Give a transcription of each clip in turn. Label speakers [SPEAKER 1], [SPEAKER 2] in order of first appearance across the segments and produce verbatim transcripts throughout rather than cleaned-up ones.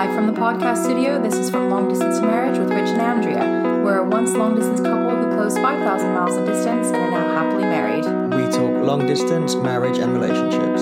[SPEAKER 1] Live from the podcast studio, this is From Long Distance to Marriage with Rich and Andrea. We're a once long-distance couple who closed five thousand miles of distance and are now happily married.
[SPEAKER 2] We talk long distance, marriage and relationships.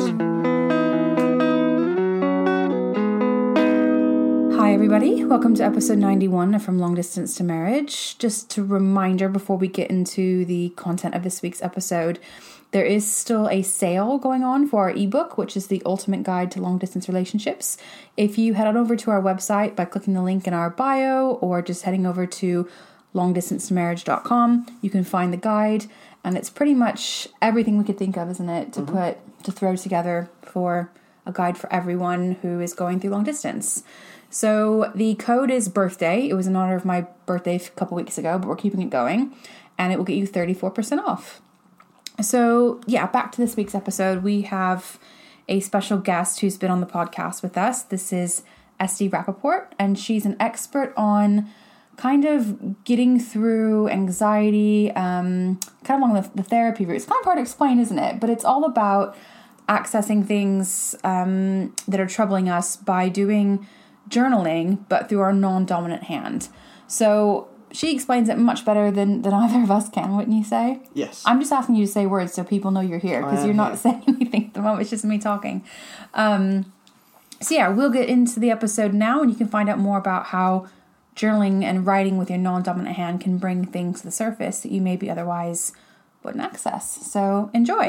[SPEAKER 1] Hi everybody, welcome to episode ninety-one of From Long Distance to Marriage. Just a reminder before we get into the content of this week's episode, there is still a sale going on for our ebook, which is the ultimate guide to long distance relationships. If you head on over to our website by clicking the link in our bio or just heading over to long distance to marriage dot com, you can find the guide, and it's pretty much everything we could think of, isn't it, to mm-hmm. put to throw together for a guide for everyone who is going through long distance. So the code is birthday. It was in honor of my birthday a couple weeks ago, but we're keeping it going, and it will get you thirty-four percent off. So yeah, back to this week's episode. We have a special guest who's been on the podcast with us. This is Esty Rappaport, and she's an expert on kind of getting through anxiety, um, kind of along the, the therapy route. It's kind of hard to explain, isn't it? But it's all about accessing things um, that are troubling us by doing journaling, but through our non-dominant hand. So she explains it much better than, than either of us can, wouldn't you say?
[SPEAKER 2] Yes.
[SPEAKER 1] I'm just asking you to say words so people know you're here, because you're not here. saying anything at the moment. It's just me talking. Um, so yeah, we'll get into the episode now, and you can find out more about how journaling and writing with your non-dominant hand can bring things to the surface that you maybe otherwise wouldn't access. So enjoy.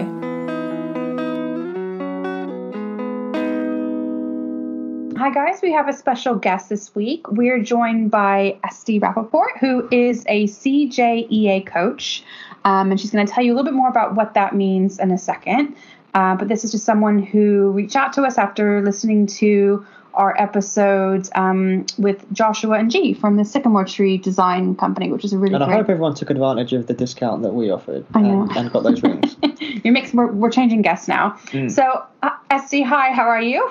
[SPEAKER 1] Hi guys, we have a special guest this week. We're joined by Esty Rappaport, who is a C J E A coach, um, and she's going to tell you a little bit more about what that means in a second. Uh, but this is just someone who reached out to us after listening to our episodes um, with Joshua and G from the Sycamore Tree Design Company, which is a really
[SPEAKER 2] and
[SPEAKER 1] great...
[SPEAKER 2] I hope everyone took advantage of the discount that we offered
[SPEAKER 1] I know.
[SPEAKER 2] And, and got those rings.
[SPEAKER 1] You're mixed, we're, we're changing guests now. Mm. So, uh, Esty, hi, how are you?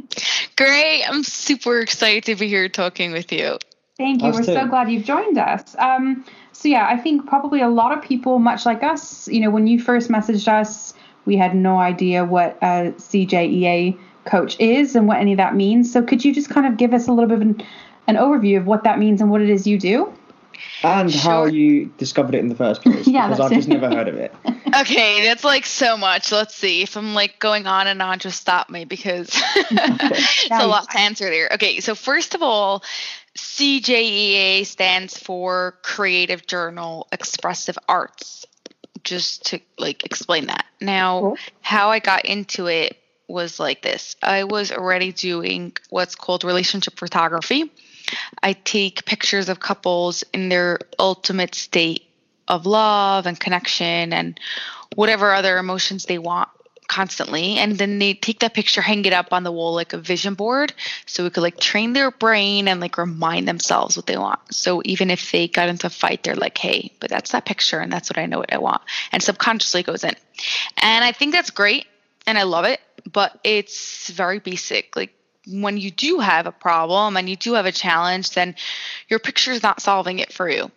[SPEAKER 3] Great. I'm super excited to be here talking with you.
[SPEAKER 1] Thank you.
[SPEAKER 2] Us
[SPEAKER 1] We're
[SPEAKER 2] too.
[SPEAKER 1] so glad you've joined us. Um, so yeah, I think probably a lot of people, much like us, you know, when you first messaged us, we had no idea what a C J E A coach is and what any of that means. So could you just kind of give us a little bit of an, an overview of what that means and what it is you do?
[SPEAKER 2] And
[SPEAKER 3] Sure.
[SPEAKER 2] how you discovered it in the first place.
[SPEAKER 1] Yeah,
[SPEAKER 2] because
[SPEAKER 1] that's
[SPEAKER 2] I've just
[SPEAKER 1] it.
[SPEAKER 2] never heard of it.
[SPEAKER 3] Okay, that's like so much. Let's see. If I'm like going on and on, just stop me because it's a lot to answer there. Okay, so first of all, C J E A stands for Creative Journal Expressive Arts. Just to like explain that. Now, cool. How I got into it was like this. I was already doing what's called relationship photography. I take pictures of couples in their ultimate state of love and connection and whatever other emotions they want constantly. And then they take that picture, hang it up on the wall like a vision board so we could like train their brain and like remind themselves what they want. So even if they got into a fight, they're like, hey, but that's that picture and that's what I know what I want. And subconsciously goes in. And I think that's great and I love it, but it's very basic. Like, when you do have a problem and you do have a challenge, then your picture is not solving it for you.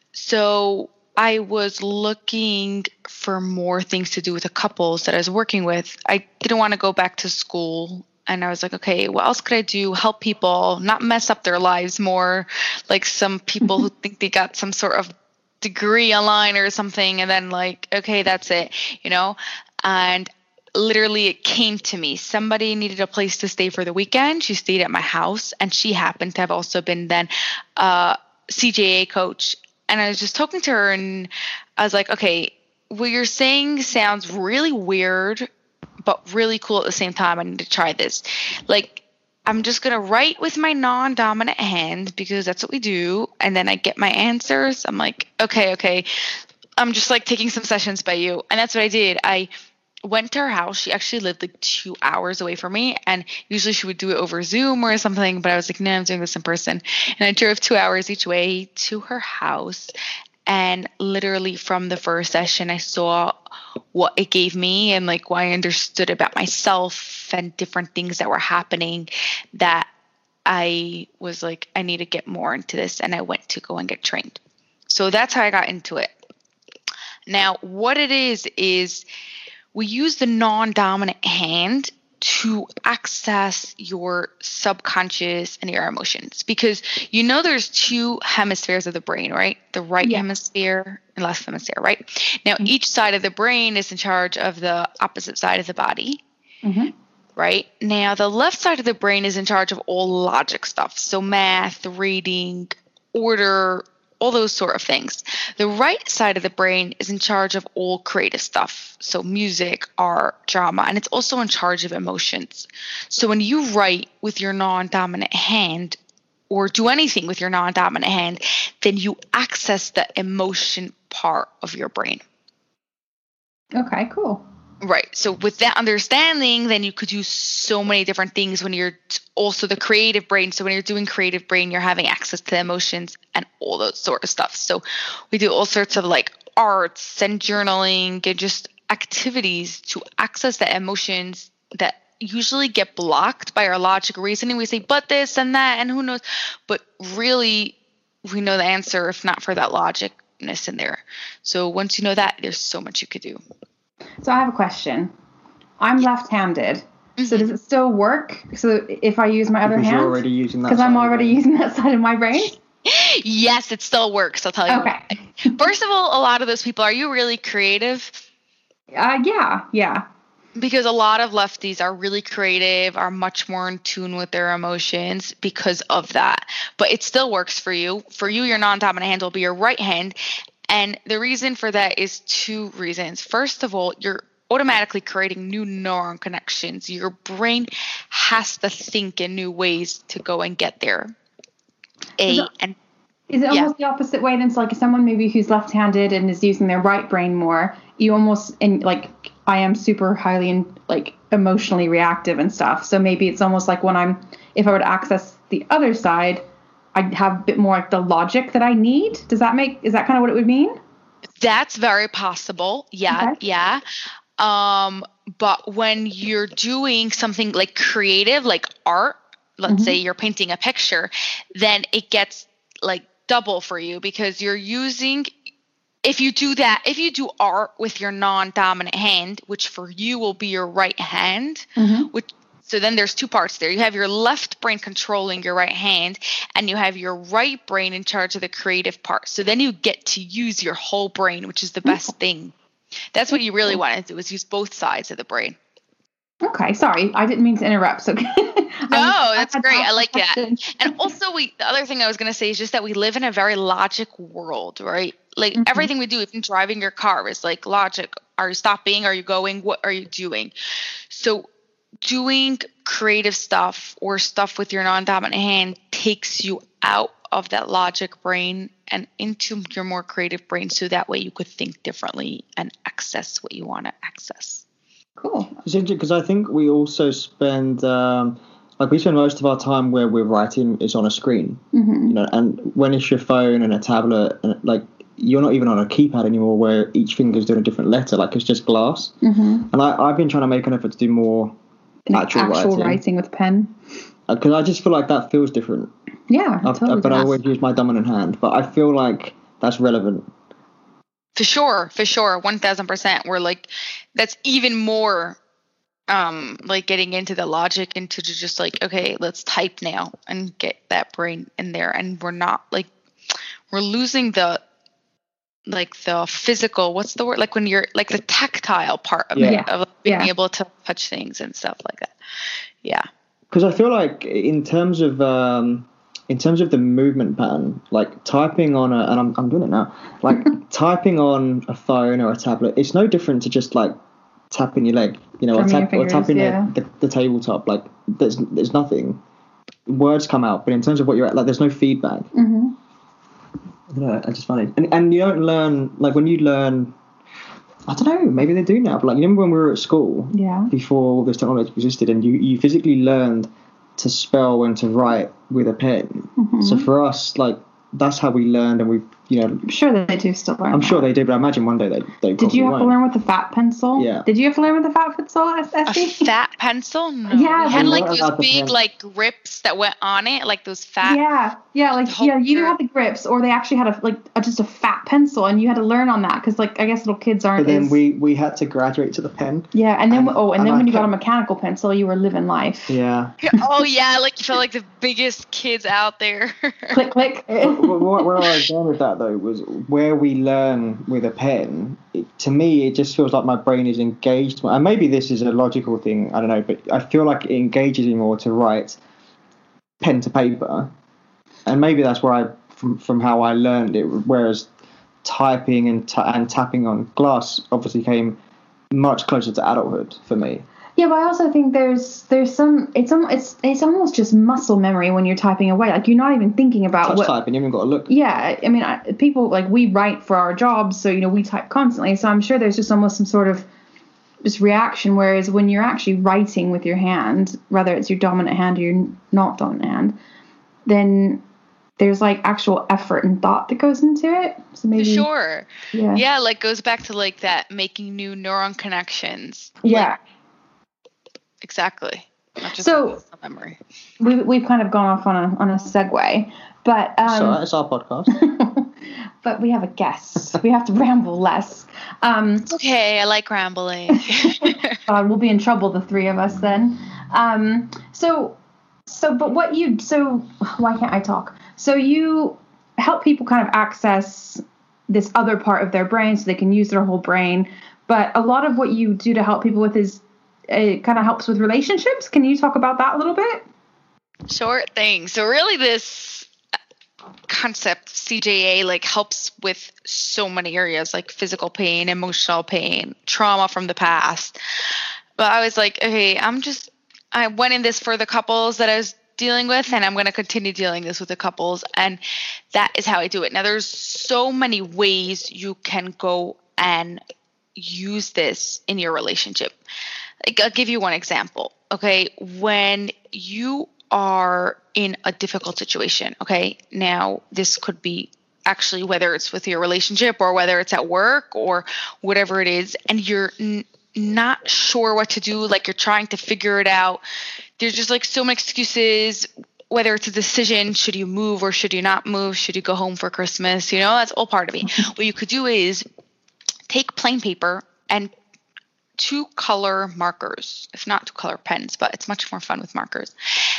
[SPEAKER 3] So I was looking for more things to do with the couples that I was working with. I didn't want to go back to school. And I was like, okay, what else could I do? Help people, not mess up their lives more. Like some people who think they got some sort of degree online or something. And then like, okay, that's it, you know? And literally it came to me. Somebody needed a place to stay for the weekend. She stayed at my house and she happened to have also been then a C J E A coach. And I was just talking to her and I was like, okay, what you're saying sounds really weird, but really cool at the same time. I need to try this. Like, I'm just going to write with my non-dominant hand because that's what we do. And then I get my answers. I'm like, okay, okay. I'm just like taking some sessions by you. And that's what I did. I went to her house. She actually lived like two hours away from me. And usually she would do it over Zoom or something. But I was like, no, I'm doing this in person. And I drove two hours each way to her house. And literally from the first session, I saw what it gave me and like what I understood about myself and different things that were happening that I was like, I need to get more into this. And I went to go and get trained. So that's how I got into it. Now, what it is, is we use the non-dominant hand to access your subconscious and your emotions, because you know there's two hemispheres of the brain, right? The right
[SPEAKER 1] Yeah.
[SPEAKER 3] hemisphere and left hemisphere, right? Now,
[SPEAKER 1] Mhm.
[SPEAKER 3] each side of the brain is in charge of the opposite side of the body,
[SPEAKER 1] Mm-hmm.
[SPEAKER 3] right? Now, the left side of the brain is in charge of all logic stuff, so math, reading, order, all those sort of things. The right side of the brain is in charge of all creative stuff, so music, art, drama, and it's also in charge of emotions. So when you write with your non-dominant hand or do anything with your non-dominant hand, then you access the emotion part of your brain.
[SPEAKER 1] Okay, cool.
[SPEAKER 3] Right. So with that understanding, then you could do so many different things when you're t- also the creative brain. So when you're doing creative brain, you're having access to emotions and all those sort of stuff. So we do all sorts of like arts and journaling and just activities to access the emotions that usually get blocked by our logic reasoning. We say, but this and that, and who knows, but really we know the answer if not for that logicness in there. So once you know that, there's so much you could do.
[SPEAKER 1] So I have a question. I'm left-handed. Mm-hmm. So does it still work? So if I use my other
[SPEAKER 2] because
[SPEAKER 1] hand?
[SPEAKER 2] You're already using that.
[SPEAKER 1] Because I'm already using that side of my brain?
[SPEAKER 3] Yes, it still works. I'll tell you.
[SPEAKER 1] Okay.
[SPEAKER 3] First of all, a lot of those people, are you really creative?
[SPEAKER 1] Uh, yeah, yeah.
[SPEAKER 3] Because a lot of lefties are really creative, are much more in tune with their emotions because of that. But it still works for you. For you, your non-dominant hand will be your right hand. And the reason for that is two reasons. First of all, you're automatically creating new neuron connections. Your brain has to think in new ways to go and get there. A
[SPEAKER 1] Is it,
[SPEAKER 3] and
[SPEAKER 1] is it
[SPEAKER 3] yeah.
[SPEAKER 1] almost the opposite way then? So like someone maybe who's left-handed and is using their right brain more, you almost, in like I am super highly in, like emotionally reactive and stuff. So maybe it's almost like when I'm, if I were to access the other side, I'd have a bit more like the logic that I need. Does that make, is that kind of what it would mean?
[SPEAKER 3] That's very possible. Yeah,
[SPEAKER 1] Okay.
[SPEAKER 3] yeah. Um, but when you're doing something like creative, like art, let's
[SPEAKER 1] Mm-hmm.
[SPEAKER 3] say you're painting a picture, then it gets like double for you because you're using, if you do that, if you do art with your non-dominant hand, which for you will be your right hand,
[SPEAKER 1] Mm-hmm.
[SPEAKER 3] which so then there's two parts there. You have your left brain controlling your right hand, and you have your right brain in charge of the creative part. So then you get to use your whole brain, which is the best thing. That's what you really want to do, is use both sides of the brain.
[SPEAKER 1] Okay, sorry, I didn't mean to interrupt. So
[SPEAKER 3] No, that's great. I like that. And also, we the other thing I was going to say is just that we live in a very logic world, right? Like
[SPEAKER 1] Mm-hmm.
[SPEAKER 3] everything we do, even driving your car, is like logic. Are you stopping? Are you going? What are you doing? So doing creative stuff or stuff with your non-dominant hand takes you out of that logic brain and into your more creative brain, so that way you could think differently and access what you want to access.
[SPEAKER 1] Cool.
[SPEAKER 2] It's interesting because I think we also spend um, like we spend most of our time where we're writing is on a screen,
[SPEAKER 1] Mm-hmm.
[SPEAKER 2] you know, and when it's your phone and a tablet, and like you're not even on a keypad anymore where each finger's doing a different letter, like it's just glass.
[SPEAKER 1] Mm-hmm.
[SPEAKER 2] And I, I've been trying to make an effort to do more actual,
[SPEAKER 1] actual
[SPEAKER 2] writing
[SPEAKER 1] writing with pen.
[SPEAKER 2] because I just feel like that feels different.
[SPEAKER 1] Yeah,
[SPEAKER 2] I've,
[SPEAKER 1] totally
[SPEAKER 2] but I
[SPEAKER 1] does.
[SPEAKER 2] always use my dominant hand, but I feel like that's relevant.
[SPEAKER 3] For sure, for sure, one thousand percent. We're like, that's even more um, like getting into the logic, into just like, okay, let's type now and get that brain in there. And we're not like, we're losing the, like the physical, what's the word? Like when you're, like the tactile part of
[SPEAKER 2] Yeah.
[SPEAKER 3] it, of being
[SPEAKER 1] Yeah.
[SPEAKER 3] able to touch things and stuff like that. Yeah.
[SPEAKER 2] Because I feel like in terms of um, in terms of the movement pattern, like typing on a, and I'm I'm doing it now, like typing on a phone or a tablet, it's no different to just like tapping your leg, you know, or,
[SPEAKER 1] Drumming your
[SPEAKER 2] tap, or
[SPEAKER 1] fingers,
[SPEAKER 2] tapping
[SPEAKER 1] yeah.
[SPEAKER 2] the, the, the tabletop. Like there's there's nothing. Words come out, but in terms of what you're at, like there's no feedback.
[SPEAKER 1] Mm-hmm.
[SPEAKER 2] I don't know, I just find it, and and you don't learn like when you learn. I don't know, maybe they do now, but like you remember when we were at school,
[SPEAKER 1] Yeah.
[SPEAKER 2] before all this technology existed, and you, you physically learned to spell and to write with a pen.
[SPEAKER 1] Mm-hmm.
[SPEAKER 2] So for us, like that's how we learned, and we've you know,
[SPEAKER 1] I'm sure they do still learn.
[SPEAKER 2] I'm
[SPEAKER 1] that.
[SPEAKER 2] sure they do, but I imagine one day they they.
[SPEAKER 1] Did you have
[SPEAKER 2] won't.
[SPEAKER 1] to learn with the fat pencil?
[SPEAKER 2] Yeah.
[SPEAKER 1] Did you have to learn with the fat pencil, Esty?
[SPEAKER 3] A fat pencil? No.
[SPEAKER 1] Yeah,
[SPEAKER 3] we had
[SPEAKER 2] we
[SPEAKER 3] like
[SPEAKER 2] weren't
[SPEAKER 3] those
[SPEAKER 2] allowed to
[SPEAKER 3] big
[SPEAKER 2] pen.
[SPEAKER 3] like grips that went on it, like those fat.
[SPEAKER 1] Yeah, yeah, like
[SPEAKER 3] whole
[SPEAKER 1] yeah, you either
[SPEAKER 3] grip.
[SPEAKER 1] had the grips or they actually had a like a, just a fat pencil, and you had to learn on that because like I guess little kids aren't.
[SPEAKER 2] But then
[SPEAKER 1] as,
[SPEAKER 2] we we had to graduate to the pen.
[SPEAKER 1] Yeah, and then
[SPEAKER 2] and-
[SPEAKER 1] oh, and,
[SPEAKER 2] and
[SPEAKER 1] then
[SPEAKER 2] I
[SPEAKER 1] when you got a
[SPEAKER 2] kept-
[SPEAKER 1] mechanical pencil, you were living life.
[SPEAKER 2] Yeah.
[SPEAKER 3] Oh yeah, like you felt like the biggest kids out there.
[SPEAKER 1] Click, click.
[SPEAKER 2] But what, where I was going with that though was where we learn with a pen. It, to me, it just feels like my brain is engaged, and maybe this is a logical thing. I don't know, but I feel like it engages me more to write pen to paper, and maybe that's where I from from how I learned it. Whereas typing and t- and tapping on glass obviously came much closer to adulthood for me.
[SPEAKER 1] Yeah, but I also think there's there's some it's um it's it's almost just muscle memory when you're typing away. Like you're not even thinking about
[SPEAKER 2] Touch
[SPEAKER 1] what.
[SPEAKER 2] typing, you haven't got to look.
[SPEAKER 1] Yeah, I mean, I, people like we write for our jobs, so you know we type constantly. So I'm sure there's just almost some sort of just reaction. Whereas when you're actually writing with your hand, whether it's your dominant hand or your not dominant hand, then there's like actual effort and thought that goes into it. So maybe
[SPEAKER 3] Sure.
[SPEAKER 1] Yeah.
[SPEAKER 3] Yeah, like goes back to like that making new neuron connections.
[SPEAKER 1] Yeah.
[SPEAKER 3] Exactly. Not just
[SPEAKER 1] So-
[SPEAKER 3] muscle memory.
[SPEAKER 1] We we've kind of gone off on a on a segue, but um,
[SPEAKER 2] So it's our podcast.
[SPEAKER 1] but we have a guest. We have to ramble less. Um,
[SPEAKER 3] It's okay. I like rambling.
[SPEAKER 1] God, we'll be in trouble, the three of us then. Um, so, so, but what you, so why can't I talk? So you help people kind of access this other part of their brain so they can use their whole brain. But a lot of what you do to help people with is it kind of helps with relationships. Can you talk about that a little bit?
[SPEAKER 3] Sure thing. So really this concept C J A like helps with so many areas like physical pain, emotional pain, trauma from the past. But I was like, okay, I'm just I went in this for the couples that I was dealing with, and I'm going to continue dealing this with the couples, and that is how I do it. Now there's so many ways you can go and use this in your relationship. Like, I'll give you one example. Okay, when you are in a difficult situation, okay, now this could be actually whether it's with your relationship or whether it's at work or whatever it is, and you're n- not sure what to do, like you're trying to figure it out. There's just like so many excuses, whether it's a decision, should you move or should you not move? Should you go home for Christmas? You know, that's all part of it. What you could do is take plain paper and two color markers, if not two color pens, but it's much more fun with markers,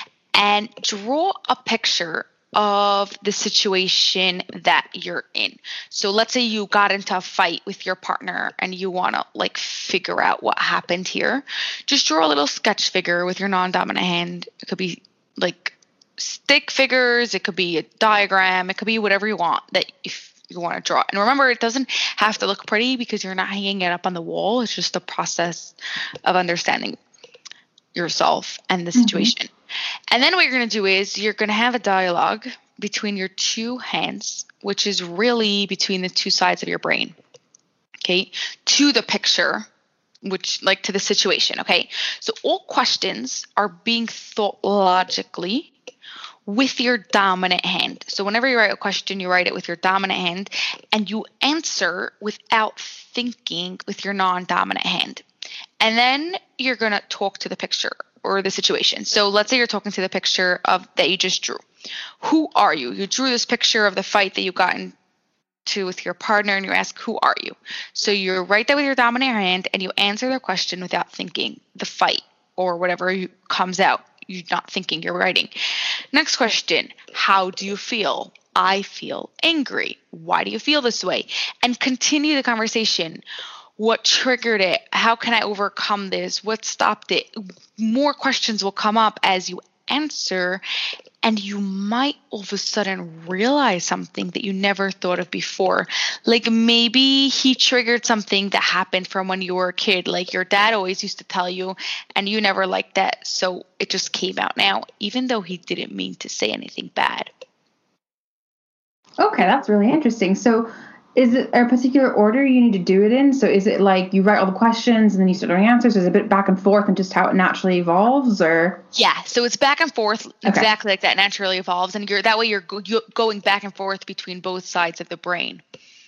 [SPEAKER 3] and draw a picture of the situation that you're in. So let's say you got into a fight with your partner and you want to like figure out what happened here. Just draw a little sketch figure with your non-dominant hand. It could be like stick figures, it could be a diagram, it could be whatever you want that if you want to draw. And remember, it doesn't have to look pretty because you're not hanging it up on the wall. It's just a process of understanding yourself and the situation. Mm-hmm. And then what you're going to do is you're going to have a dialogue between your two hands, which is really between the two sides of your brain, okay, to the picture, which like to the situation, okay? So all questions are being thought logically with your dominant hand. So whenever you write a question, you write it with your dominant hand, and you answer without thinking with your non-dominant hand. And then you're going to talk to the picture or the situation. So let's say you're talking to the picture of that you just drew. Who are you? You drew this picture of the fight that you got into with your partner, and you ask, who are you? So you write that with your dominant hand, and you answer the question without thinking the fight or whatever you, comes out. You're not thinking, you're writing. Next question, how do you feel? I feel angry. Why do you feel this way? And continue the conversation. What triggered it? How can I overcome this? What stopped it? More questions will come up as you answer, and you might all of a sudden realize something that you never thought of before. Like maybe he triggered something that happened from when you were a kid, like your dad always used to tell you, and you never liked that, so it just came out now, even though he didn't mean to say anything bad.
[SPEAKER 1] Okay, that's really interesting. So is it a particular order you need to do it in? So is it like you write all the questions and then you start doing answers? Is it a bit back and forth and just how it naturally evolves, or?
[SPEAKER 3] Yeah, so it's back and forth exactly okay. like that naturally evolves, and you're that way you're, go, you're going back and forth between both sides of the brain.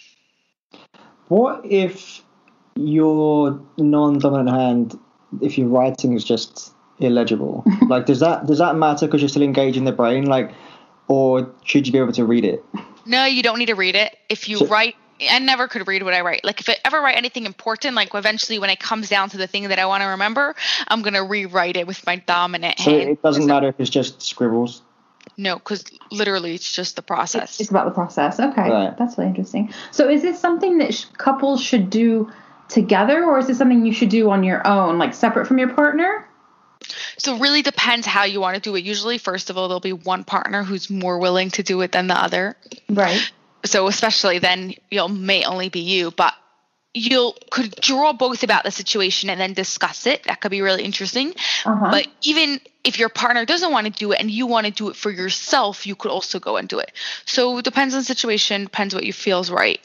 [SPEAKER 2] What if your non-dominant hand, if your writing is just illegible? Like, does that does that matter because you're still engaging the brain? Like, or should you be able to read it?
[SPEAKER 3] No, you don't need to read it. If you so, write, I never could read what I write. Like if I ever write anything important, like eventually when it comes down to the thing that I want to remember, I'm going to rewrite it with my dominant
[SPEAKER 2] so
[SPEAKER 3] hand.
[SPEAKER 2] It doesn't matter if it's just scribbles?
[SPEAKER 3] No, because literally it's just the process.
[SPEAKER 1] It's about the process. Okay.
[SPEAKER 2] Right.
[SPEAKER 1] That's really interesting. So is this something that sh- couples should do together, or is this something you should do on your own, like separate from your partner?
[SPEAKER 3] So it really depends how you want to do it. Usually, first of all, there'll be one partner who's more willing to do it than the other.
[SPEAKER 1] Right.
[SPEAKER 3] So especially then, you'll may only be you, but you'll could draw both about the situation and then discuss it. That could be really interesting. Uh-huh. But even if your partner doesn't want to do it and you want to do it for yourself, you could also go and do it. So it depends on the situation, depends what you feel is right.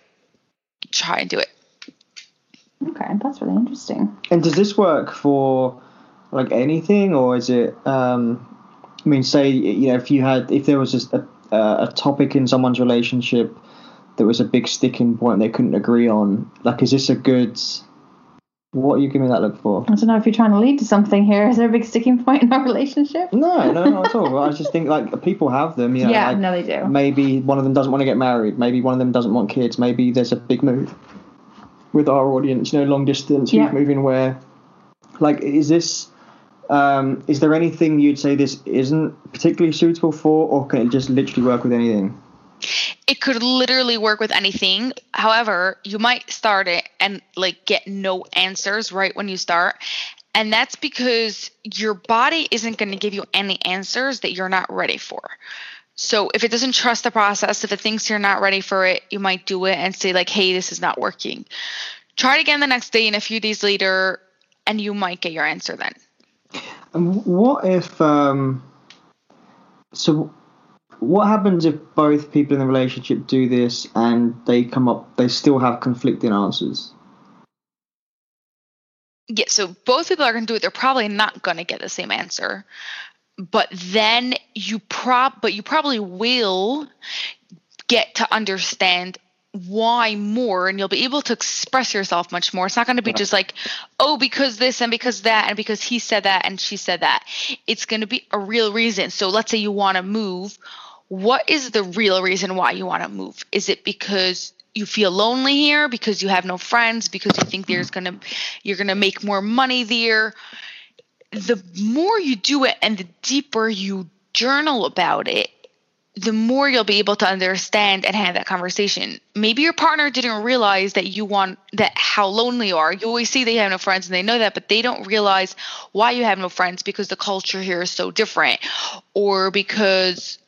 [SPEAKER 3] Try and do it.
[SPEAKER 1] Okay, that's really interesting.
[SPEAKER 2] And does this work for like anything, or is it? Um, I mean, say you know, if you had, if there was just a, a topic in someone's relationship that was a big sticking point they couldn't agree on, like, is this a good? What are you giving that look for?
[SPEAKER 1] I don't know if you're trying to lead to something here. Is there a big sticking point in our relationship?
[SPEAKER 2] No, no, not at all. I just think like people have them. You know,
[SPEAKER 1] yeah,
[SPEAKER 2] like,
[SPEAKER 1] no, they do.
[SPEAKER 2] Maybe one of them doesn't want to get married. Maybe one of them doesn't want kids. Maybe there's a big move with our audience. You know, long distance,
[SPEAKER 1] yeah.
[SPEAKER 2] who's moving where. Like, is this? Um, is there anything you'd say this isn't particularly suitable for, or can it just literally work with anything?
[SPEAKER 3] It could literally work with anything. However, you might start it and like get no answers right when you start. And that's because your body isn't going to give you any answers that you're not ready for. So if it doesn't trust the process, if it thinks you're not ready for it, you might do it and say like, hey, this is not working. Try it again the next day and a few days later, and you might get your answer then.
[SPEAKER 2] And what if, um, so what happens if both people in the relationship do this and they come up, they still have conflicting answers?
[SPEAKER 3] Yeah, so both people are going to do it. They're probably not going to get the same answer. But then you prob, but you probably will get to understand why more, and you'll be able to express yourself much more. It's not going to be just like, oh, because this and because that and because he said that and she said that. It's going to be a real reason. So let's say you want to move. What is the real reason why you want to move? Is it because you feel lonely here, because you have no friends, because you think there's going to you're going to make more money there? The more you do it and the deeper you journal about it, the more you'll be able to understand and have that conversation. Maybe your partner didn't realize that you want that, how lonely you are. You always see they have no friends and they know that, but they don't realize why you have no friends, because the culture here is so different, or because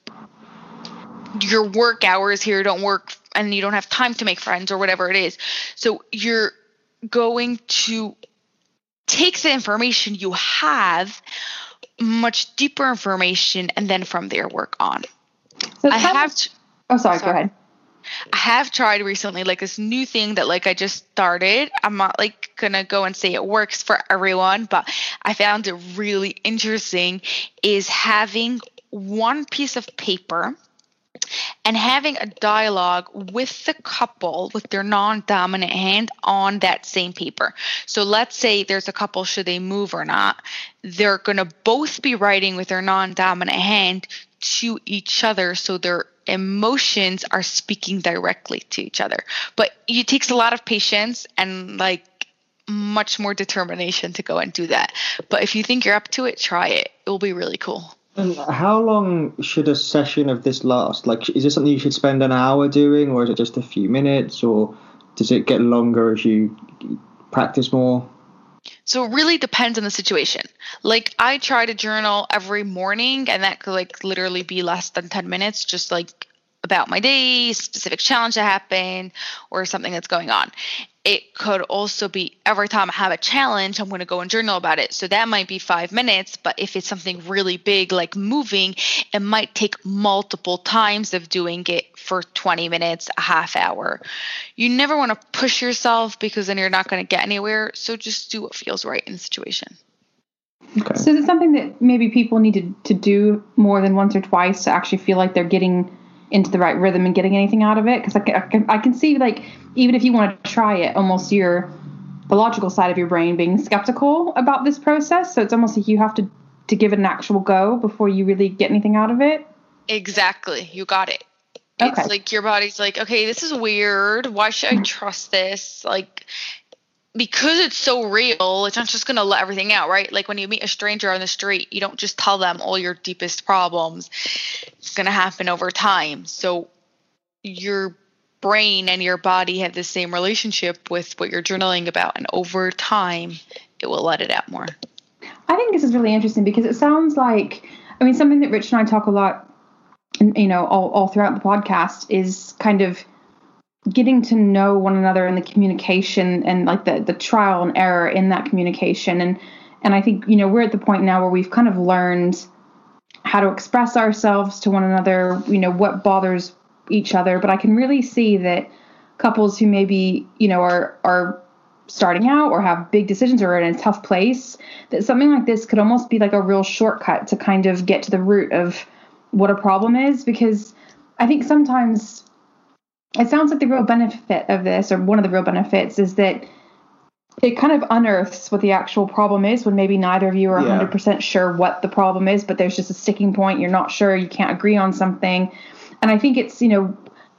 [SPEAKER 3] your work hours here don't work and you don't have time to make friends, or whatever it is. So you're going to take the information you have, much deeper information, and then from there work on.
[SPEAKER 1] So I have. T- oh, sorry, sorry. Go ahead.
[SPEAKER 3] I have tried recently, like this new thing that like I just started. I'm not like gonna go and say it works for everyone, but I found it really interesting. Is having one piece of paper and having a dialogue with the couple with their non-dominant hand on that same paper. So let's say there's a couple, should they move or not? They're gonna both be writing with their non-dominant hand to each other, so their emotions are speaking directly to each other. But it takes a lot of patience and like much more determination to go and do that. But if you think you're up to it, try it. It will be really cool.
[SPEAKER 2] And how long should a session of this last? Like, is this something you should spend an hour doing, or is it just a few minutes, or does it get longer as you practice more?
[SPEAKER 3] So it really depends on the situation. Like I try to journal every morning, and that could like literally be less than ten minutes, just like about my day, specific challenge that happened, or something that's going on. It could also be every time I have a challenge, I'm going to go and journal about it. So that might be five minutes, but if it's something really big like moving, it might take multiple times of doing it for twenty minutes, a half hour. You never want to push yourself because then you're not going to get anywhere. So just do what feels right in the situation.
[SPEAKER 1] Okay. So is it something that maybe people need to, to do more than once or twice to actually feel like they're getting into the right rhythm and getting anything out of it? Because I can, I can, I can see, like, even if you want to try it, almost your the logical side of your brain being skeptical about this process. So it's almost like you have to, to give it an actual go before you really get anything out of it.
[SPEAKER 3] Exactly. You got it.
[SPEAKER 1] Okay.
[SPEAKER 3] It's like your body's like, okay, this is weird. Why should I trust this? Like, because it's so real, it's not just going to let everything out, right? Like when you meet a stranger on the street, you don't just tell them all your deepest problems. It's going to happen over time. So your brain and your body have the same relationship with what you're journaling about. And over time, it will let it out more.
[SPEAKER 1] I think this is really interesting because it sounds like, I mean, something that Rich and I talk a lot, you know, all, all throughout the podcast is kind of getting to know one another in the communication and like the, the trial and error in that communication. And, and I think, you know, we're at the point now where we've kind of learned how to express ourselves to one another, you know, what bothers each other. But I can really see that couples who maybe, you know, are, are starting out or have big decisions or are in a tough place, that something like this could almost be like a real shortcut to kind of get to the root of what a problem is. Because I think sometimes it sounds like the real benefit of this, or one of the real benefits, is that it kind of unearths what the actual problem is when maybe neither of you are yeah. one hundred percent sure what the problem is, but there's just a sticking point. You're not sure. You can't agree on something. And I think it's, you know,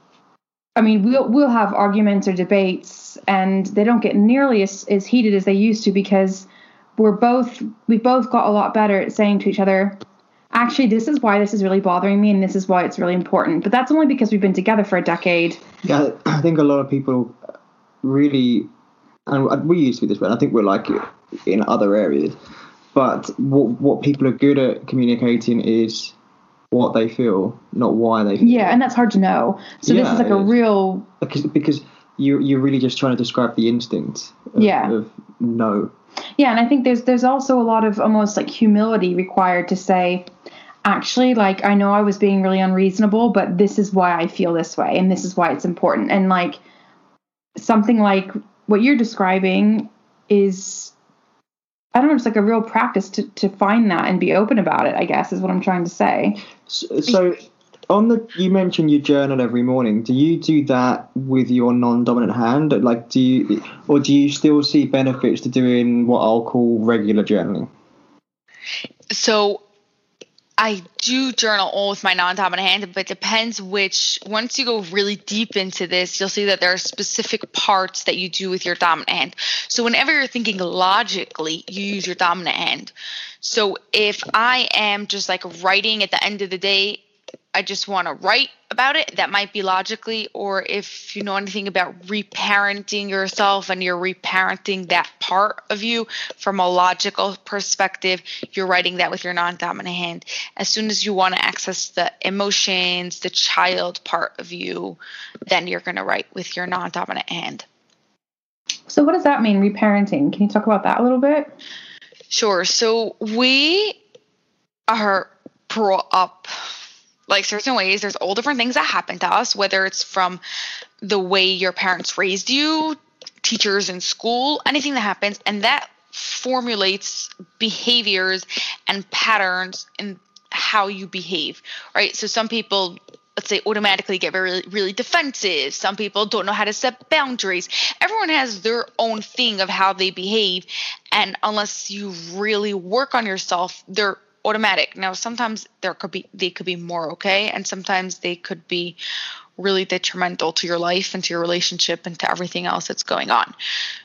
[SPEAKER 1] I mean, we'll, we'll have arguments or debates and they don't get nearly as, as heated as they used to because we're both, we've both got a lot better at saying to each other, actually, this is why this is really bothering me and this is why it's really important. But that's only because we've been together for a decade.
[SPEAKER 2] Yeah, I think a lot of people really, and we used to be this way, and I think we're like it in other areas, but what what people are good at communicating is what they feel, not why they feel.
[SPEAKER 1] Yeah, and that's hard to know. So yeah, this is like a is. real...
[SPEAKER 2] Because, because you, you're really just trying to describe the instinct of,
[SPEAKER 1] yeah.
[SPEAKER 2] of no.
[SPEAKER 1] Yeah, and I think there's there's also a lot of almost like humility required to say, actually, like, I know I was being really unreasonable, but this is why I feel this way, and this is why it's important. And like something like what you're describing is, I don't know, it's like a real practice to, to find that and be open about it, I guess, is what I'm trying to say.
[SPEAKER 2] So, so on the, you mentioned you journal every morning. Do you do that with your non-dominant hand? Like, do you, or do you still see benefits to doing what I'll call regular journaling?
[SPEAKER 3] So I do journal all with my non-dominant hand, but it depends which, once you go really deep into this, you'll see that there are specific parts that you do with your dominant hand. So whenever you're thinking logically, you use your dominant hand. So if I am just like writing at the end of the day, I just want to write about it, that might be logically. Or if you know anything about reparenting yourself and you're reparenting that part of you from a logical perspective, you're writing that with your non-dominant hand. As soon as you want to access the emotions, the child part of you, then you're going to write with your non-dominant hand.
[SPEAKER 1] So what does that mean, reparenting? Can you talk about that a little bit?
[SPEAKER 3] Sure. So we are brought up like certain ways. There's all different things that happen to us, whether it's from the way your parents raised you, teachers in school, anything that happens, and that formulates behaviors and patterns in how you behave, right? So some people, let's say, automatically get very, really defensive. Some people don't know how to set boundaries. Everyone has their own thing of how they behave, and unless you really work on yourself, they're automatic. Now, sometimes there could be they could be more okay, and sometimes they could be really detrimental to your life and to your relationship and to everything else that's going on.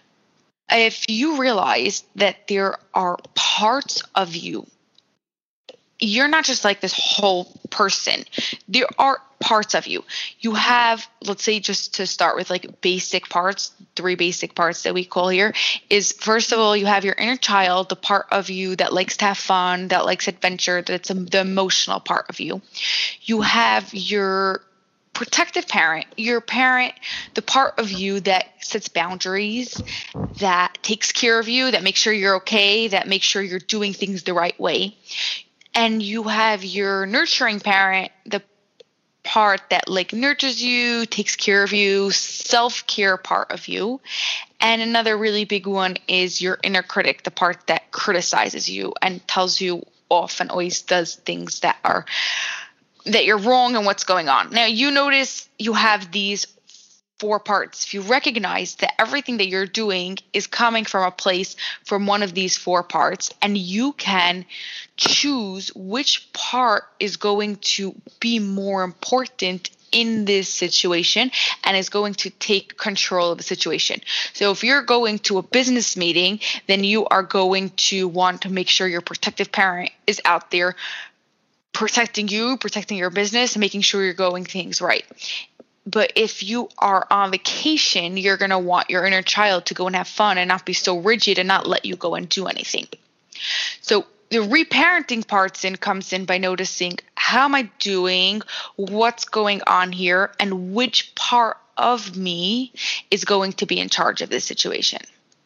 [SPEAKER 3] If you realize that there are parts of you, you're not just like this whole person. There are parts of you. You have, let's say, just to start with like basic parts, three basic parts that we call here is, first of all, you have your inner child, the part of you that likes to have fun, that likes adventure, that's a, the emotional part of you. You have your protective parent, your parent, the part of you that sets boundaries, that takes care of you, that makes sure you're okay, that makes sure you're doing things the right way. And you have your nurturing parent, the part that like nurtures you, takes care of you, self-care part of you. And another really big one is your inner critic, the part that criticizes you and tells you off and always does things that are that you're wrong and what's going on. Now you notice you have these four parts. If you recognize that everything that you're doing is coming from a place from one of these four parts, and you can choose which part is going to be more important in this situation and is going to take control of the situation. So if you're going to a business meeting, then you are going to want to make sure your protective parent is out there protecting you, protecting your business, and making sure you're going things right. But if you are on vacation, you're going to want your inner child to go and have fun and not be so rigid and not let you go and do anything. So the reparenting parts in comes in by noticing, how am I doing, what's going on here, and which part of me is going to be in charge of this situation.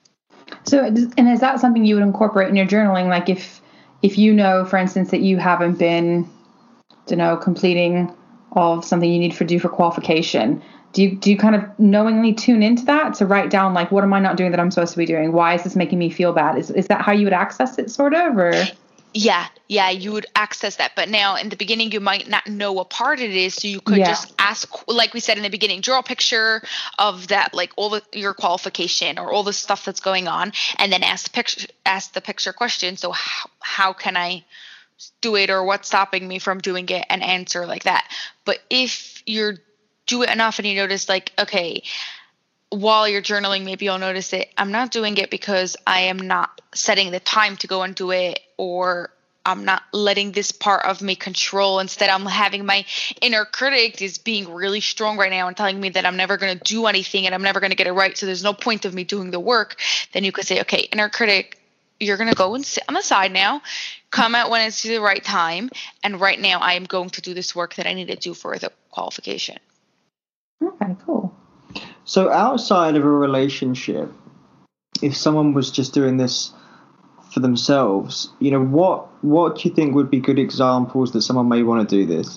[SPEAKER 1] So, and is that something you would incorporate in your journaling? Like if, if you know, for instance, that you haven't been, you know, completing all of something you need to do for qualification, do you, do you kind of knowingly tune into that to write down, like, what am I not doing that I'm supposed to be doing? Why is this making me feel bad? Is is that how you would access it, sort of, or?
[SPEAKER 3] Yeah, yeah, you would access that. But now in the beginning, you might not know what part it is. So you could yeah. just ask, like we said in the beginning, draw a picture of that, like all the, your qualification or all the stuff that's going on, and then ask the picture, ask the picture question. So how, how can I do it, or what's stopping me from doing it, and answer like that. But if you're do it enough and you notice, like, okay, while you're journaling, maybe you'll notice it, I'm not doing it because I am not setting the time to go and do it, or I'm not letting this part of me control. Instead, I'm having my inner critic is being really strong right now and telling me that I'm never going to do anything and I'm never going to get it right. So there's no point of me doing the work. Then you could say, okay, inner critic, you're going to go and sit on the side now, come out when it's the right time. And right now I am going to do this work that I need to do for the qualification.
[SPEAKER 1] Okay, cool.
[SPEAKER 2] So outside of a relationship, if someone was just doing this for themselves, you know, what what do you think would be good examples that someone may want to do this?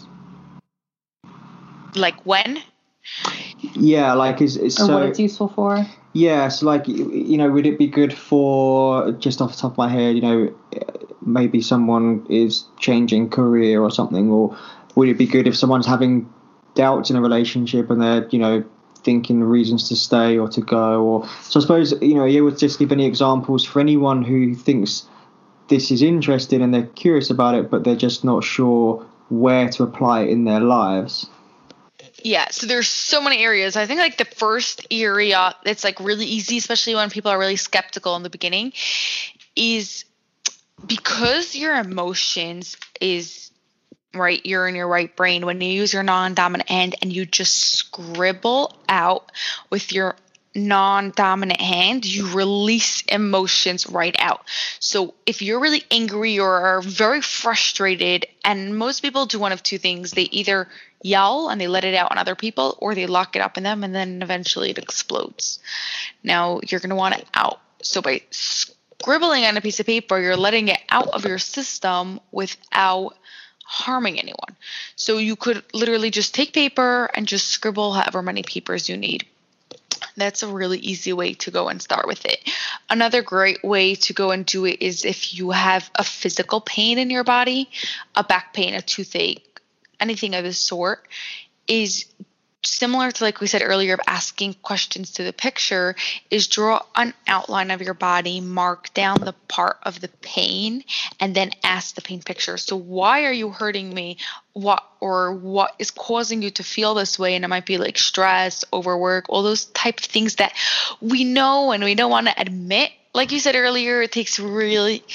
[SPEAKER 3] Like when?
[SPEAKER 2] Yeah, like is, is
[SPEAKER 1] or
[SPEAKER 2] so,
[SPEAKER 1] what it's useful for?
[SPEAKER 2] Yeah, so like, you know, would it be good for, just off the top of my head, you know, maybe someone is changing career or something, or would it be good if someone's having doubts in a relationship and they're, you know, thinking reasons to stay or to go? Or so I suppose, you know, you would just give any examples for anyone who thinks this is interesting and they're curious about it, but they're just not sure where to apply it in their lives.
[SPEAKER 3] Yeah, so there's so many areas. I think like the first area that's like really easy, especially when people are really skeptical in the beginning, is because your emotions is right, you're in your right brain. When you use your non-dominant hand and you just scribble out with your non-dominant hand, you release emotions right out. So if you're really angry or are very frustrated, and most people do one of two things, they either yell and they let it out on other people, or they lock it up in them and then eventually it explodes. Now you're going to want it out. So by scribbling on a piece of paper, you're letting it out of your system without harming anyone. So you could literally just take paper and just scribble however many papers you need. That's a really easy way to go and start with it. Another great way to go and do it is if you have a physical pain in your body, a back pain, a toothache, anything of this sort, is similar to, like we said earlier, of asking questions to the picture, is draw an outline of your body, mark down the part of the pain, and then ask the pain picture. So why are you hurting me? What or what is causing you to feel this way? And it might be like stress, overwork, all those type of things that we know and we don't want to admit. Like you said earlier, it takes really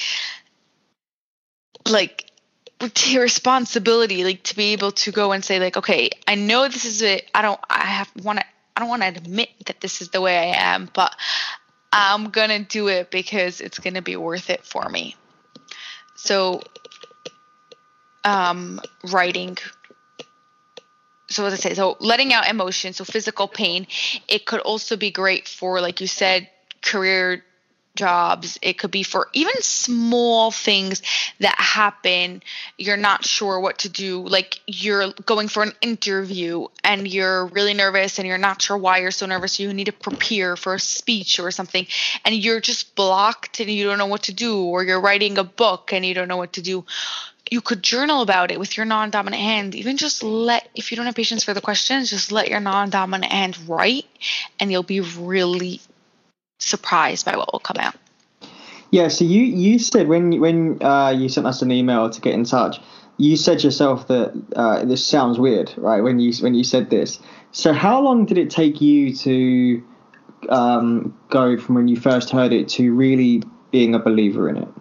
[SPEAKER 3] like responsibility, like to be able to go and say, like, okay, I know this is it. I don't, I have want to, I don't want to admit that this is the way I am, but I'm going to do it because it's going to be worth it for me. So, um, writing so as I say, so letting out emotion, so physical pain. It could also be great for, like you said, career jobs. It could be for even small things that happen. You're not sure what to do. Like you're going for an interview and you're really nervous and you're not sure why you're so nervous. You need to prepare for a speech or something and you're just blocked and you don't know what to do, or you're writing a book and you don't know what to do. You could journal about it with your non-dominant hand. Even just let, if you don't have patience for the questions, just let your non-dominant hand write and you'll be really surprised by what will come out.
[SPEAKER 2] Yeah, so you, you said when when uh, you sent us an email to get in touch, you said yourself that uh, this sounds weird, right? When you when you said this, so how long did it take you to um, go from when you first heard it to really being a believer in it?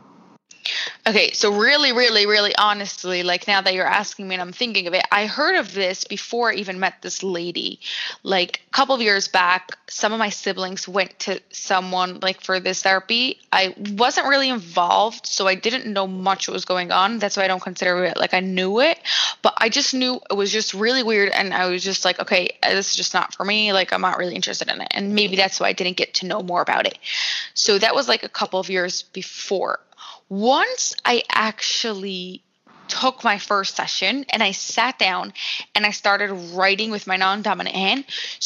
[SPEAKER 3] Okay, so really, really, really honestly, like now that you're asking me and I'm thinking of it, I heard of this before I even met this lady. Like a couple of years back, some of my siblings went to someone like for this therapy. I wasn't really involved, so I didn't know much what was going on. That's why I don't consider it like I knew it, but I just knew it was just really weird. And I was just like, okay, this is just not for me. Like I'm not really interested in it. And maybe that's why I didn't get to know more about it. So that was like a couple of years before. Once I actually took my first session and I sat down and I started writing with my non-dominant hand,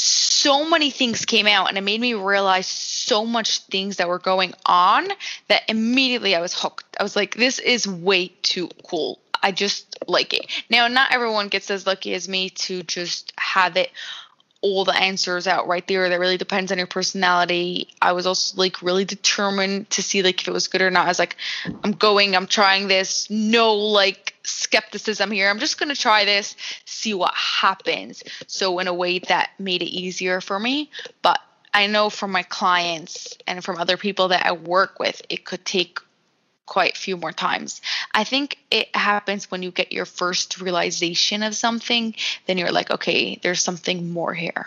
[SPEAKER 3] so many things came out and it made me realize so much things that were going on that immediately I was hooked. I was like, this is way too cool. I just like it. Now, not everyone gets as lucky as me to just have it all the answers out right there. That really depends on your personality. I was also like really determined to see like if it was good or not. I was like, I'm going, I'm trying this. No like skepticism here. I'm just going to try this, see what happens. So in a way that made it easier for me. But I know from my clients and from other people that I work with, it could take quite a few more times. I think it happens when you get your first realization of something, then you're like, okay, there's something more here.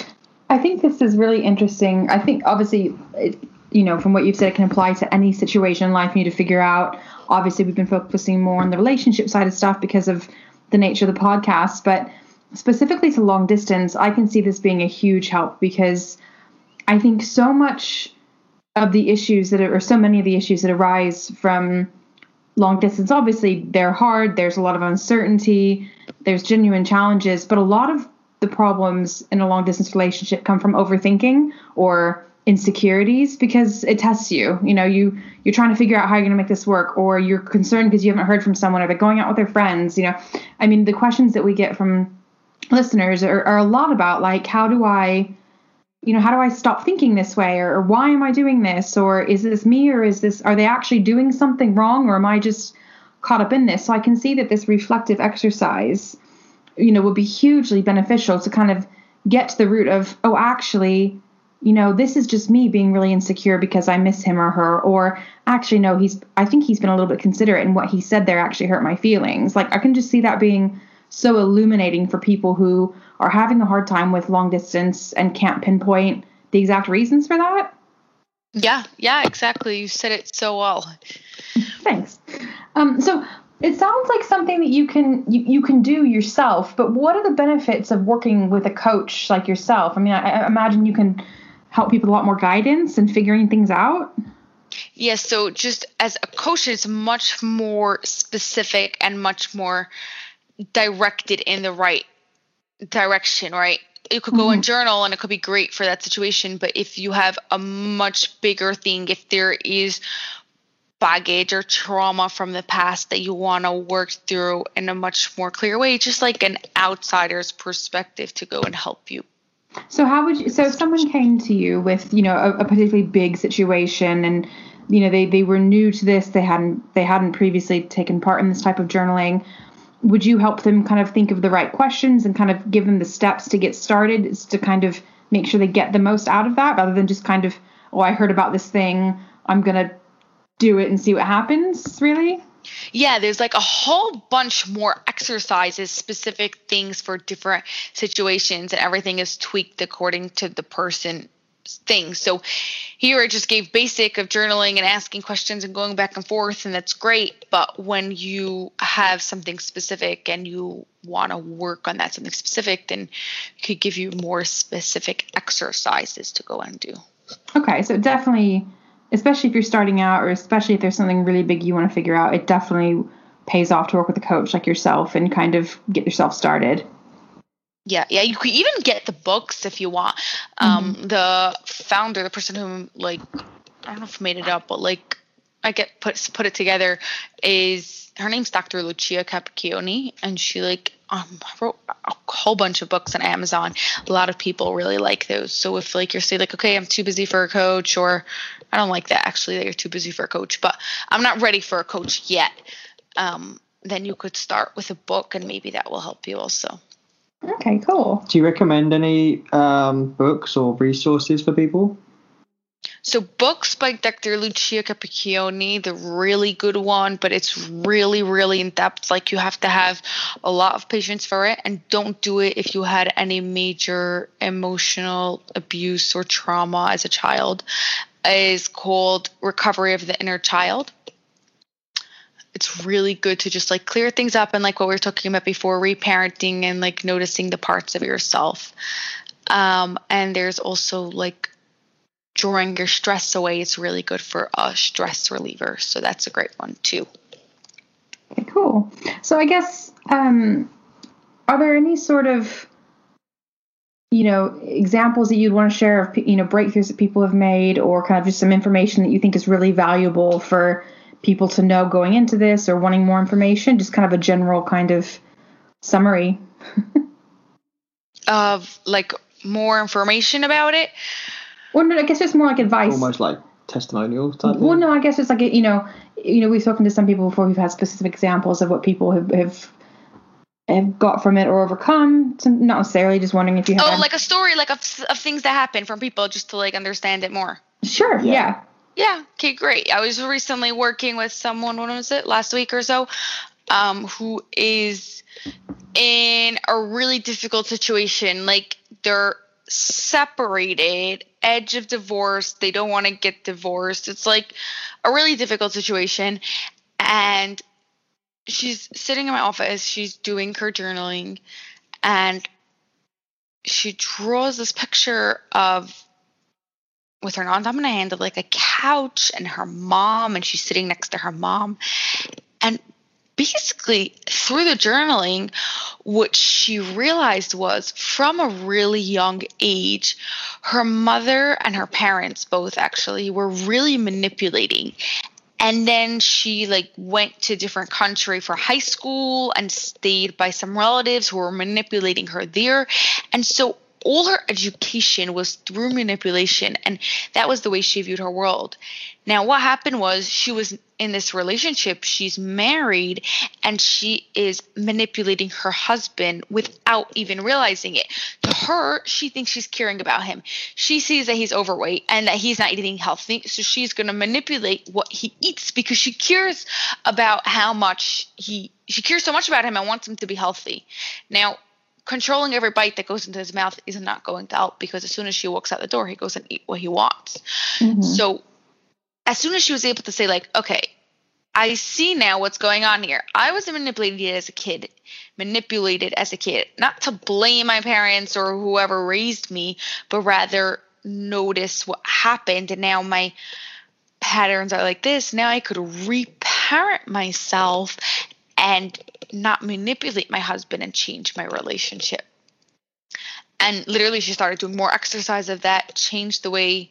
[SPEAKER 1] I think this is really interesting. I think obviously, it, you know, from what you've said, it can apply to any situation in life you need to figure out. Obviously, we've been focusing more on the relationship side of stuff because of the nature of the podcast, but specifically to long distance, I can see this being a huge help because I think so much of the issues that are, or so many of the issues that arise from long distance, obviously they're hard. There's a lot of uncertainty. There's genuine challenges, but a lot of the problems in a long distance relationship come from overthinking or insecurities because it tests you. You know, you, you're trying to figure out how you're going to make this work, or you're concerned because you haven't heard from someone, or they're going out with their friends. You know, I mean, the questions that we get from listeners are, are a lot about like, how do I, you know, how do I stop thinking this way? Or, or why am I doing this? Or is this me? Or is this, are they actually doing something wrong? Or am I just caught up in this? So I can see that this reflective exercise, you know, would be hugely beneficial to kind of get to the root of, oh, actually, you know, this is just me being really insecure because I miss him or her. Or actually, no, he's, I think he's been a little bit considerate, and what he said there actually hurt my feelings. Like I can just see that being so illuminating for people who are having a hard time with long distance and can't pinpoint the exact reasons for that.
[SPEAKER 3] Yeah, yeah, exactly. You said it so well.
[SPEAKER 1] Thanks. Um, so it sounds like something that you can you, you can do yourself, but what are the benefits of working with a coach like yourself? I mean, I, I imagine you can help people with a lot more guidance and figuring things out.
[SPEAKER 3] Yes, yeah, so just as a coach, it's much more specific and much more directed in the right direction, right? You could go mm-hmm. and journal and it could be great for that situation, but if you have a much bigger thing, if there is baggage or trauma from the past that you want to work through in a much more clear way, just like an outsider's perspective to go and help you.
[SPEAKER 1] So how would you, so if someone came to you with, you know, a, a particularly big situation and, you know, they, they were new to this, they hadn't, they hadn't previously taken part in this type of journaling, would you help them kind of think of the right questions and kind of give them the steps to get started to kind of make sure they get the most out of that, rather than just kind of, oh, I heard about this thing, I'm going to do it and see what happens, really?
[SPEAKER 3] Yeah, there's like a whole bunch more exercises, specific things for different situations, and everything is tweaked according to the person thing. So here I just gave basic of journaling and asking questions and going back and forth, and that's great. But when you have something specific and you want to work on that something specific, then we could give you more specific exercises to go and do.
[SPEAKER 1] Okay, so definitely, especially if you're starting out, or especially if there's something really big you want to figure out, it definitely pays off to work with a coach like yourself and kind of get yourself started.
[SPEAKER 3] Yeah, yeah, you could even get the books if you want. Um, mm-hmm. The founder, the person who, like, I don't know if I made it up, but like, I get put put it together, is her name's Doctor Lucia Capacchione, and she like um wrote a whole bunch of books on Amazon. A lot of people really like those. So if like you're saying like, okay, I'm too busy for a coach, or I don't like that actually that you're too busy for a coach, but I'm not ready for a coach yet, um, then you could start with a book, and maybe that will help you also.
[SPEAKER 1] Okay, cool.
[SPEAKER 2] Do you recommend any um, books or resources for people?
[SPEAKER 3] So books by Doctor Lucia Capacchione, the really good one, but it's really, really in depth. Like you have to have a lot of patience for it, and don't do it if you had any major emotional abuse or trauma as a child. It is called Recovery of the Inner Child. It's really good to just like clear things up, and like what we were talking about before, reparenting and like noticing the parts of yourself. Um, and there's also like drawing your stress away. It's really good for a stress reliever. So that's a great one too.
[SPEAKER 1] Okay, cool. So I guess, um, are there any sort of, you know, examples that you'd want to share of, you know, breakthroughs that people have made, or kind of just some information that you think is really valuable for people to know going into this, or wanting more information? Just kind of a general kind of summary.
[SPEAKER 3] Of like more information about it?
[SPEAKER 1] Well, no, I guess it's more like advice.
[SPEAKER 2] Almost like testimonials type
[SPEAKER 1] Well,
[SPEAKER 2] thing?
[SPEAKER 1] no, I guess it's like, you know, you know, we've spoken to some people before who've had specific examples of what people have, have, have got from it or overcome. So not necessarily, just wondering if you have.
[SPEAKER 3] Oh, like a story, like of, of things that happen from people, just to like understand it more.
[SPEAKER 1] Sure, yeah. yeah.
[SPEAKER 3] Yeah. Okay, great. I was recently working with someone, when was it? Last week or so, um, who is in a really difficult situation. Like they're separated, edge of divorce. They don't want to get divorced. It's like a really difficult situation. And she's sitting in my office. She's doing her journaling, and she draws this picture of, with her non-dominant hand, of like a couch and her mom, and she's sitting next to her mom. And basically through the journaling, what she realized was, from a really young age, her mother and her parents both actually were really manipulating. And then she like went to a different country for high school and stayed by some relatives who were manipulating her there. And so all her education was through manipulation, and that was the way she viewed her world. Now, what happened was, she was in this relationship, she's married, and she is manipulating her husband without even realizing it. To her, she thinks she's caring about him. She sees that he's overweight and that he's not eating healthy, so she's going to manipulate what he eats because she cares about how much he, she cares so much about him and wants him to be healthy. Now, controlling every bite that goes into his mouth is not going to help, because as soon as she walks out the door, he goes and eat what he wants. Mm-hmm. So as soon as she was able to say like, okay, I see now what's going on here. I was manipulated as a kid, manipulated as a kid, not to blame my parents or whoever raised me, but rather notice what happened. And now my patterns are like this. Now I could reparent myself and not manipulate my husband and change my relationship. And literally she started doing more exercise of that, changed the way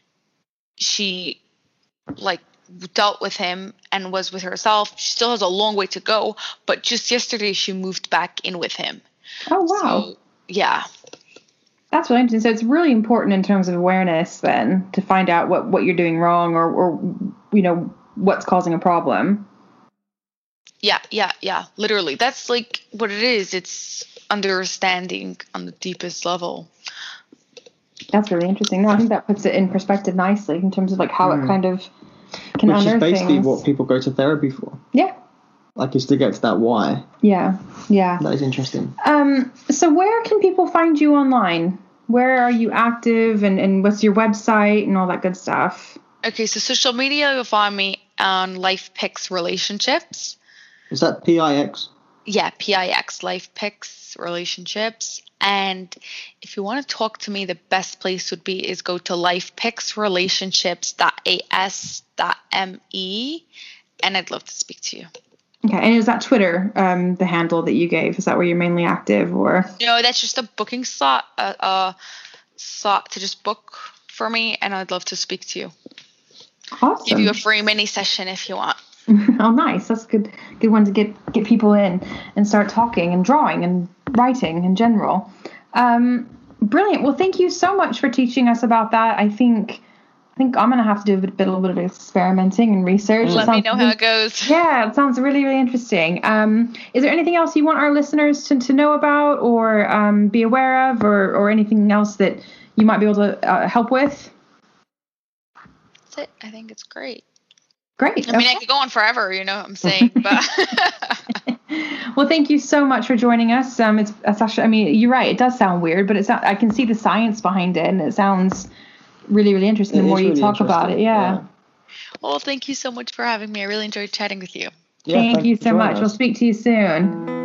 [SPEAKER 3] she like dealt with him and was with herself. She still has a long way to go, but just yesterday she moved back in with him.
[SPEAKER 1] Oh, wow.
[SPEAKER 3] So, yeah.
[SPEAKER 1] That's really interesting. So it's really important in terms of awareness then to find out what, what you're doing wrong, or, or, you know, what's causing a problem.
[SPEAKER 3] Yeah, yeah, yeah. Literally. That's like what it is. It's understanding on the deepest level.
[SPEAKER 1] That's really interesting. No, I think that puts it in perspective nicely in terms of like how mm. it kind of can
[SPEAKER 2] unearth things. Which is basically
[SPEAKER 1] things.
[SPEAKER 2] what people go to therapy for.
[SPEAKER 1] Yeah.
[SPEAKER 2] Like, is to get to that why.
[SPEAKER 1] Yeah, yeah.
[SPEAKER 2] That is interesting.
[SPEAKER 1] Um. So where can people find you online? Where are you active, and, and what's your website and all that good stuff?
[SPEAKER 3] Okay, so social media, you'll find me on Life Picks Relationships.
[SPEAKER 2] Is that P I X?
[SPEAKER 3] Yeah, P I X, Life Picks Relationships. And if you want to talk to me, the best place would be is go to life picks relationships dot a s dot m e, and I'd love to speak to you.
[SPEAKER 1] Okay, and is that Twitter, um, the handle that you gave? Is that where you're mainly active, or?
[SPEAKER 3] No, that's just a booking slot, uh, uh, slot to just book for me, and I'd love to speak to you.
[SPEAKER 1] Awesome.
[SPEAKER 3] Give you a free mini session if you want.
[SPEAKER 1] Oh, nice. That's a good, good one to get get people in and start talking and drawing and writing in general. Um, brilliant. Well, thank you so much for teaching us about that. I think I think I'm gonna have to do a bit, bit a little bit of experimenting and research.
[SPEAKER 3] Let me know
[SPEAKER 1] really,
[SPEAKER 3] how it goes.
[SPEAKER 1] Yeah, it sounds really, really interesting. Um, is there anything else you want our listeners to, to know about or um, be aware of, or or anything else that you might be able to uh, help with?
[SPEAKER 3] That's it. I think it's great.
[SPEAKER 1] Great.
[SPEAKER 3] I mean, okay. I could go on forever, you know what I'm saying, but.
[SPEAKER 1] Well, thank you so much for joining us. Um, it's, it's actually, I mean, you're right. It does sound weird, but it's not, I can see the science behind it, and it sounds really, really interesting. It the more you really talk about it, yeah. yeah.
[SPEAKER 3] Well, thank you so much for having me. I really enjoyed chatting with you.
[SPEAKER 1] Yeah, thank you so much. Us. We'll speak to you soon.